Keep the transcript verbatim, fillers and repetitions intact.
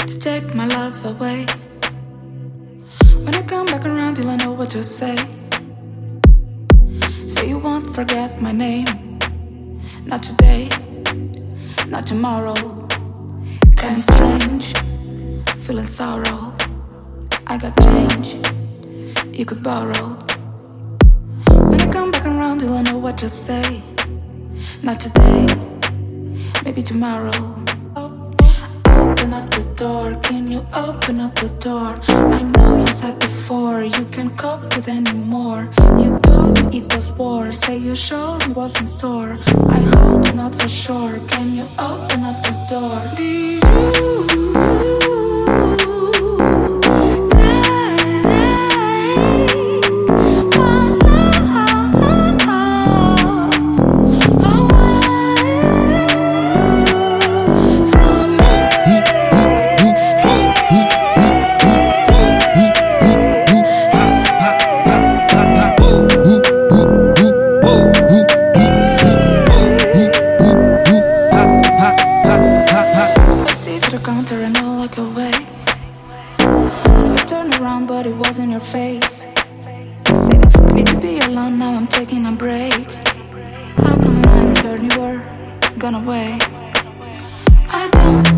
to take my love away. When I come back around, you'll know what to say. Say you won't forget my name. Not today, not tomorrow. Kinda strange, feeling sorrow. I got change, you could borrow. When I come back around, you'll know what to say. Not today, maybe tomorrow. Open up the door, can you open up the door? I know you said before, you can't cope with anymore. You told me it was war, say you showed me what's in store. I hope it's not for sure, can you open up the door? Did you counter and I'll look away. So I turned around but it was in your face. Said I need to be alone, now I'm taking a break. How come when I returned you were gone away? I don't